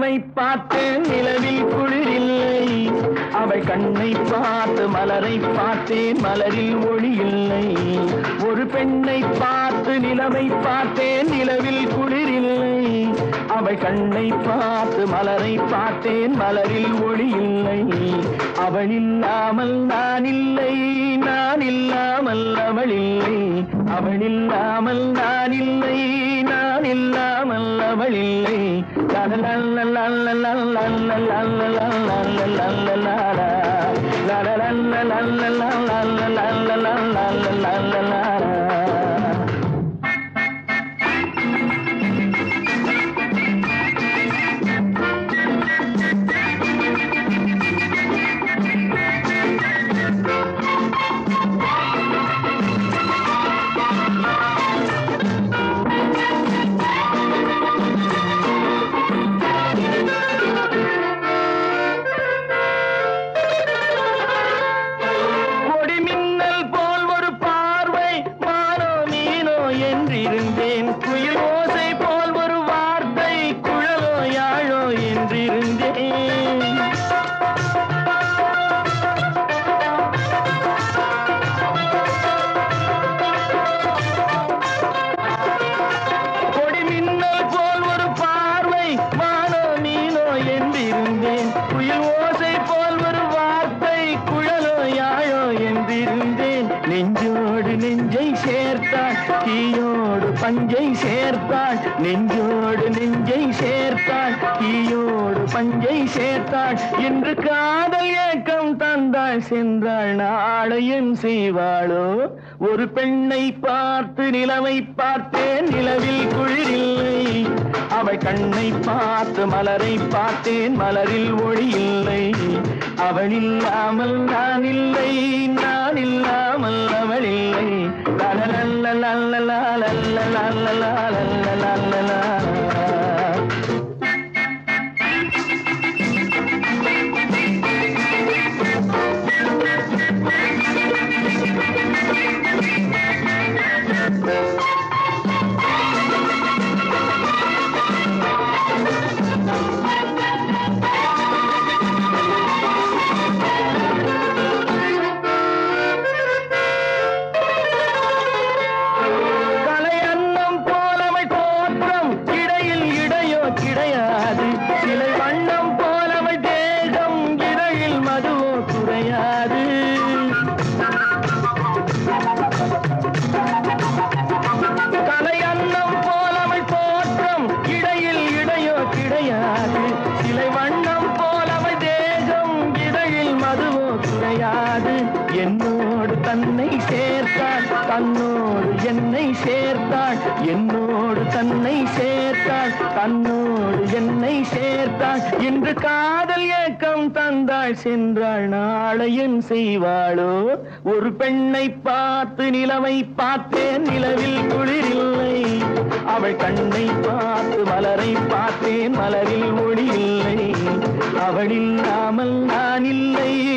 நிலவை பார்த்து நிலவில் குளிரில்லை, அவள் கண்ணை பார்த்து மலரை பார்த்தேன் மலரில் ஒளி இல்லை. ஒரு பெண்ணை பார்த்து நிலவை பார்த்தேன் நிலவில் குளிரில்லை, அவள் கண்ணை பார்த்து மலரை பார்த்தேன் மலரில் ஒளி இல்லை. அவள் இல்லாமல் நான் இல்லை, நான் இல்லாமல் அவள் இல்லை. அவள் இல்லாமல் நான் இல்லை, நான் இல்லாமல் அவள் இல்லை. குயில் ஓசை போல் ஒரு வார்த்தை குழலோ யாழோ என்றிருந்தேன். கொடி மின்னல் போல் ஒரு பார்வை மானோ நீனோ என்றிருந்தேன். குயில் ஓசை போல் ஒரு வார்த்தை குழலோ யாழோ என்றிருந்தேன். நெஞ்சோடு நெஞ்சை சேர்த்தாள், தீயோடு பஞ்சை சேர்த்தாள். நெஞ்சோடு நெஞ்சை சேர்த்தாள், தீயோடு பஞ்சை சேர்த்தாள். இன்று காதல் ஏக்கம் தந்தாள், சென்றாள் நாளையும் செய்வாளோ. ஒரு பெண்ணை பார்த்து நிலவை பார்த்தேன் நிலவில் குளிரில்லை, அவள் கண்ணை பார்த்து மலரை பார்த்தேன் மலரில் ஒளி இல்லை. அவள் இல்லாமல் நான் இல்லை, நான் இல்லாமல் அவள் இல்லை. கிடையாது சிலை வண்ணம் போலவள் தேகம், இதழில் மதுவோ குறையாது. கலை அன்னம் போலவள் தோற்றம், இடையில் இடையோ கிடையாது. சிலை வண்ணம் போலவள் தேகம், இதழில் மதுவோ குறையாது. என்னோடு தன்னை சேர்த்தாள், தன்னோடு என்னை சேர்த்தாள். என்னோடு தன்னை சேர்த்தாள், தன்னோடு என்னை சேர்த்தாள். இன்று காதல் ஏக்கம் தந்தாள், சென்றாள் நாளையும் செய்வாளோ. ஒரு பெண்ணை பார்த்து நிலவை பார்த்தேன் நிலவில் குளிரில்லை, அவள் கண்ணை பார்த்து மலரை பார்த்தேன் மலரில் ஒளி இல்லை. அவள் இல்லாமல் நான் இல்லை,